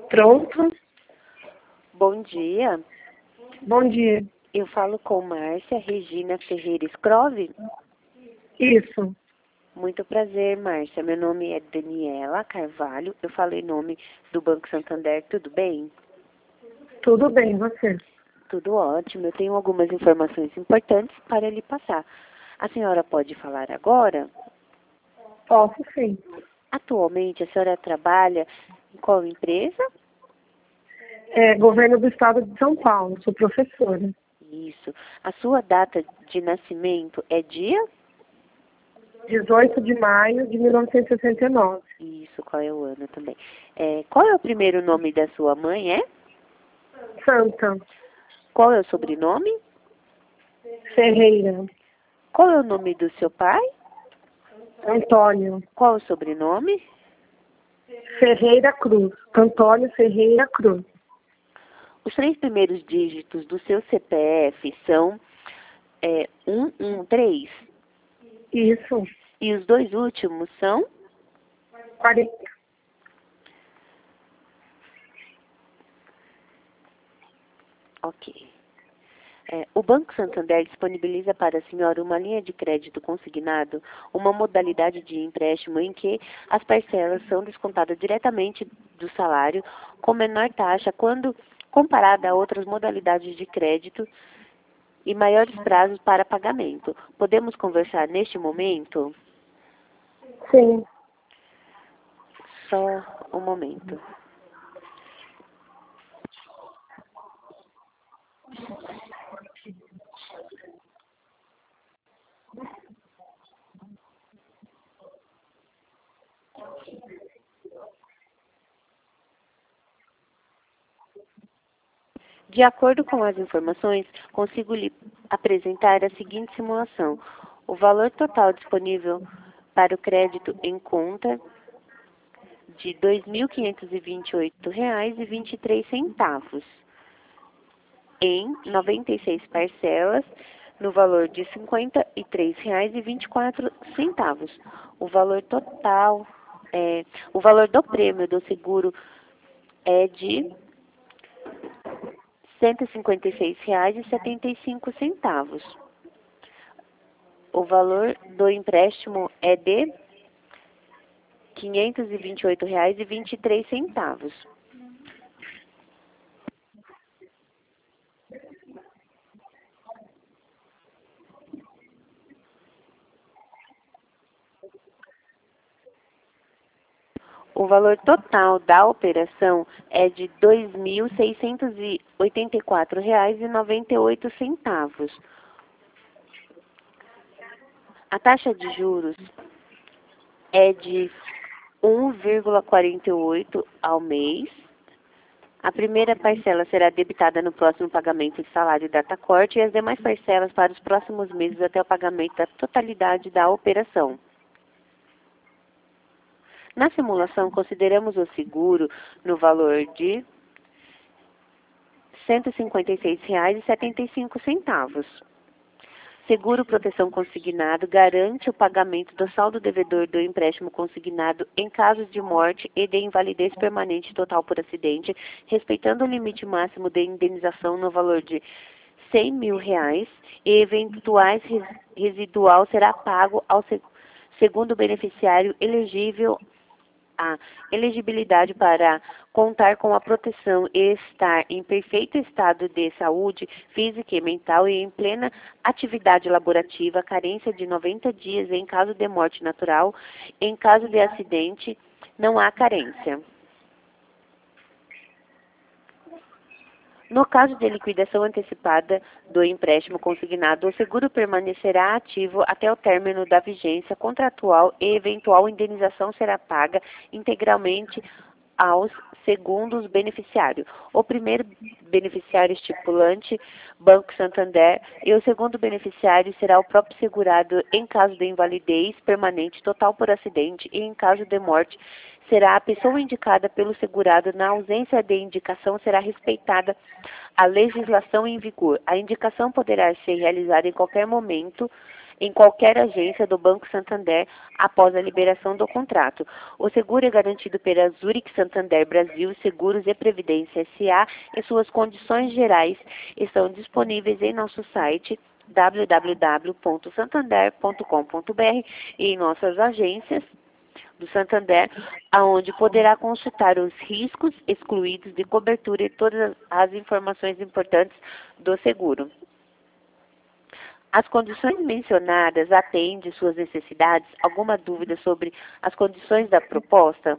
Pronto. Bom dia, Bom dia. eu falo com Márcia Regina Ferreira Scrove. Isso. Muito prazer, Márcia. Meu nome é Daniela Carvalho. Eu falo em nome do Banco Santander. Tudo bem? Tudo bem, você? Tudo ótimo. Eu tenho algumas informações importantes para lhe passar. A senhora pode falar agora? Posso sim. Atualmente, a senhora trabalha em qual empresa? Governo do Estado de São Paulo. Sou professora. Isso. A sua data de nascimento é dia? 18 de maio de 1969. Isso. Qual é o ano também? Qual é o primeiro nome da sua mãe, Santa. Qual é o sobrenome? Ferreira. Qual é o nome do seu pai? Antônio. Qual é o sobrenome? Ferreira Cruz. Antônio Ferreira Cruz. Os 3 primeiros dígitos do seu CPF são 113. Isso. E os 2 últimos são 40. ok. O Banco Santander disponibiliza para a senhora uma linha de crédito consignado, uma modalidade de empréstimo em que as parcelas são descontadas diretamente do salário com menor taxa quando comparada a outras modalidades de crédito e maiores prazos para pagamento. Podemos conversar neste momento? Sim. Só um momento. De acordo com as informações, consigo lhe apresentar a seguinte simulação. O valor total disponível para o crédito em conta de R$ 2.528,23 em 96 parcelas no valor de R$ 53,24. O valor total, o valor do prêmio do seguro é de R$ 156,75. O valor do empréstimo é de R$ 528,23. O valor total da operação é de R$ 2.684,98. A taxa de juros é de 1,48 ao mês. A primeira parcela será debitada no próximo pagamento de salário e data corte e as demais parcelas para os próximos meses até o pagamento da totalidade da operação. Na simulação, consideramos o seguro no valor de R$ 156,75. Seguro proteção consignado garante o pagamento do saldo devedor do empréstimo consignado em caso de morte e de invalidez permanente total por acidente, respeitando o limite máximo de indenização no valor de R$ 100.000 e eventuais residual será pago ao segundo beneficiário elegível a elegibilidade para contar com a proteção e estar em perfeito estado de saúde física e mental e em plena atividade laborativa, carência de 90 dias em caso de morte natural, em caso de acidente, não há carência. No caso de liquidação antecipada do empréstimo consignado, o seguro permanecerá ativo até o término da vigência contratual e eventual indenização será paga integralmente aos segundos beneficiários. O primeiro beneficiário estipulante, Banco Santander, e o segundo beneficiário será o próprio segurado em caso de invalidez permanente total por acidente e em caso de morte será a pessoa indicada pelo segurado. Na ausência de indicação, será respeitada a legislação em vigor. A indicação poderá ser realizada em qualquer momento em qualquer agência do Banco Santander após a liberação do contrato. O seguro é garantido pela Zurich Santander Brasil Seguros e Previdência S.A. e suas condições gerais estão disponíveis em nosso site www.santander.com.br e em nossas agências do Santander, aonde poderá consultar os riscos excluídos de cobertura e todas as informações importantes do seguro. As condições mencionadas atendem suas necessidades? Alguma dúvida sobre as condições da proposta?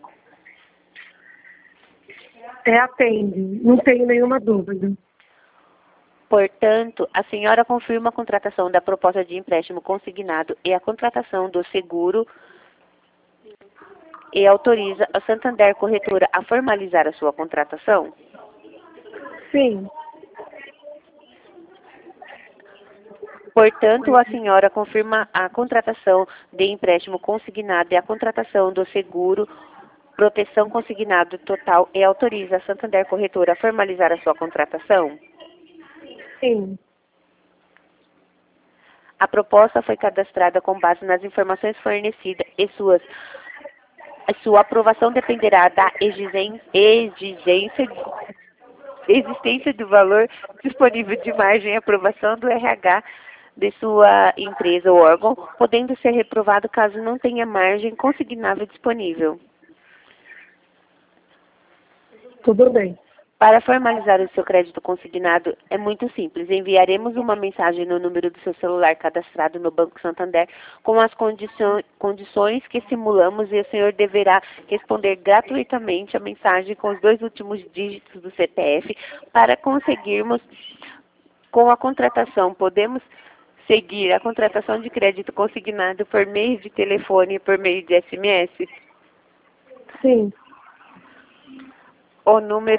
Atende. Não tenho nenhuma dúvida. Portanto, a senhora confirma a contratação da proposta de empréstimo consignado e a contratação do seguro e autoriza a Santander Corretora a formalizar a sua contratação? Sim. Portanto, a senhora confirma a contratação de empréstimo consignado e a contratação do seguro proteção consignado total e autoriza a Santander Corretora a formalizar a sua contratação? Sim. A proposta foi cadastrada com base nas informações fornecidas e sua aprovação dependerá da existência do valor disponível de margem e aprovação do RH de sua empresa ou órgão, podendo ser reprovado caso não tenha margem consignável disponível. Tudo bem. Para formalizar o seu crédito consignado, é muito simples. Enviaremos uma mensagem no número do seu celular cadastrado no Banco Santander com as condições que simulamos e o senhor deverá responder gratuitamente a mensagem com os 2 últimos dígitos do CPF para conseguirmos com a contratação. Podemos seguir a contratação de crédito consignado por meio de telefone e por meio de SMS? Sim. O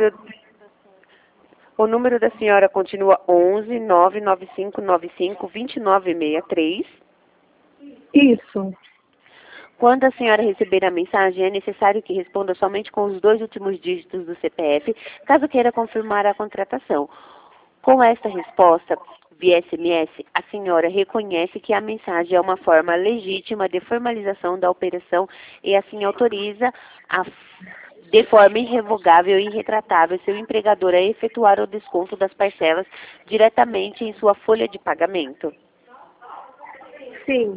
número da senhora continua 11 99595 2963. Isso. Quando a senhora receber a mensagem, é necessário que responda somente com os 2 últimos dígitos do CPF, caso queira confirmar a contratação. Com esta resposta, via SMS, a senhora reconhece que a mensagem é uma forma legítima de formalização da operação e assim autoriza de forma irrevogável e irretratável seu empregador a efetuar o desconto das parcelas diretamente em sua folha de pagamento. Sim.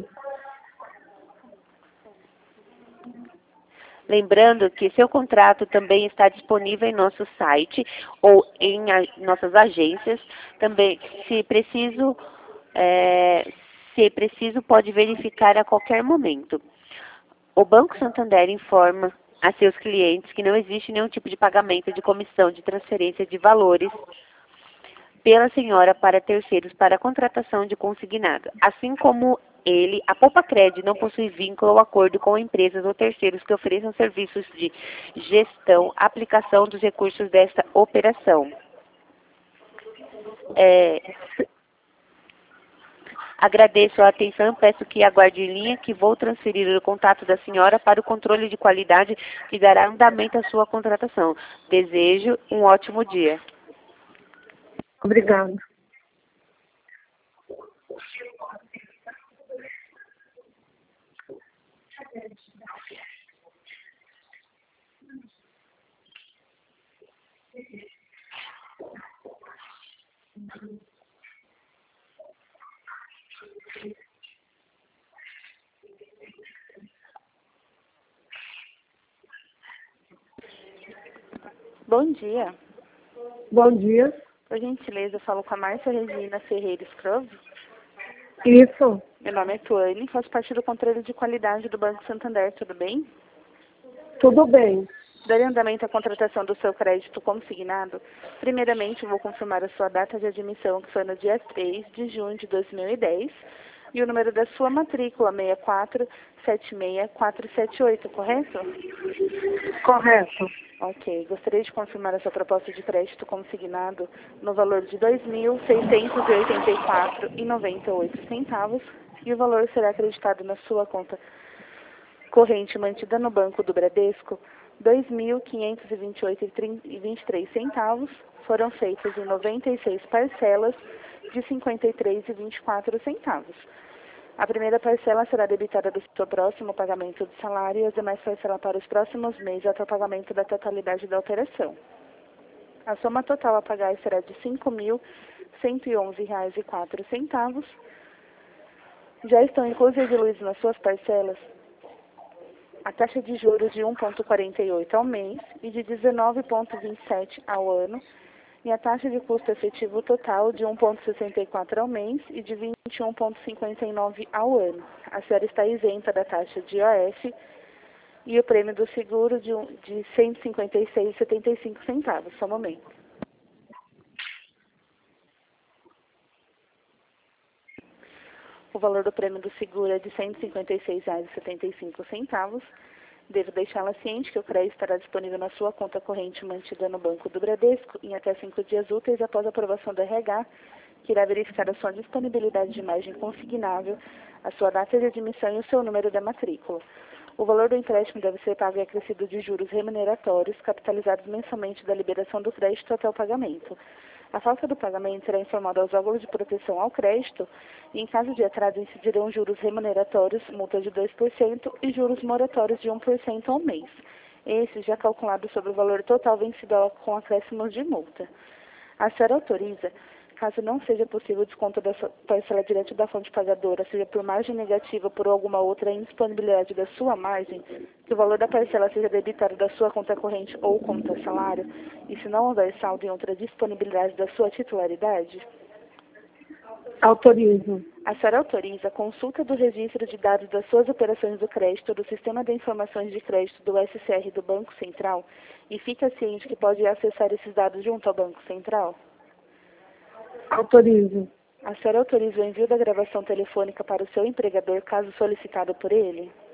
Lembrando que seu contrato também está disponível em nosso site ou em nossas agências. Também, se preciso, pode verificar a qualquer momento. O Banco Santander informa a seus clientes que não existe nenhum tipo de pagamento de comissão de transferência de valores pela senhora para terceiros para a contratação de consignado. Assim como ele, a Poupa-Cred não possui vínculo ou acordo com empresas ou terceiros que ofereçam serviços de gestão, aplicação dos recursos desta operação. Agradeço a atenção, peço que aguarde em linha que vou transferir o contato da senhora para o controle de qualidade que dará andamento à sua contratação. Desejo um ótimo dia. Obrigada. Bom dia. Bom dia. Por gentileza, eu falo com a Márcia Regina Ferreira Scrove. Isso. Meu nome é Tuane, faço parte do controle de qualidade do Banco Santander, tudo bem? Tudo bem. Darei andamento à contratação do seu crédito consignado. Primeiramente, vou confirmar a sua data de admissão, que foi no dia 3 de junho de 2010, e o número da sua matrícula, 6476478, correto? Correto. Ok. Gostaria de confirmar a sua proposta de crédito consignado no valor de R$ 2.684,98 e o valor será acreditado na sua conta corrente mantida no Banco do Bradesco. R$ 2.528,23 foram feitas em 96 parcelas de R$ 53,24. A primeira parcela será debitada do seu próximo pagamento do salário e as demais parcelas para os próximos meses até o pagamento da totalidade da operação. A soma total a pagar será de R$ 5.111,04. Já estão inclusos e diluídos nas suas parcelas a taxa de juros de 1,48 ao mês e de 19,27 ao ano, e a taxa de custo efetivo total de 1,64 ao mês e de 21,59 ao ano. A senhora está isenta da taxa de IOF e o prêmio do seguro de R$ 156,75. Só um momento. O valor do prêmio do seguro é de R$ 156,75. Devo deixá-la ciente que o crédito estará disponível na sua conta corrente mantida no Banco do Bradesco em até 5 dias úteis após a aprovação do RH, que irá verificar a sua disponibilidade de margem consignável, a sua data de admissão e o seu número da matrícula. O valor do empréstimo deve ser pago e acrescido de juros remuneratórios, capitalizados mensalmente da liberação do crédito até o pagamento. A falta do pagamento será informada aos órgãos de proteção ao crédito e, em caso de atraso, incidirão juros remuneratórios, multa de 2% e juros moratórios de 1% ao mês. Esse já calculado sobre o valor total vencido com acréscimos de multa. A senhora autoriza, caso não seja possível o desconto da parcela direto da fonte pagadora, seja por margem negativa ou por alguma outra indisponibilidade da sua margem, que o valor da parcela seja debitado da sua conta corrente ou conta salário, e se não houver saldo em outra disponibilidade da sua titularidade? Autorizo. A senhora autoriza a consulta do registro de dados das suas operações do crédito do Sistema de Informações de Crédito do SCR do Banco Central e fica ciente que pode acessar esses dados junto ao Banco Central? Autorizo. A senhora autoriza o envio da gravação telefônica para o seu empregador, caso solicitado por ele?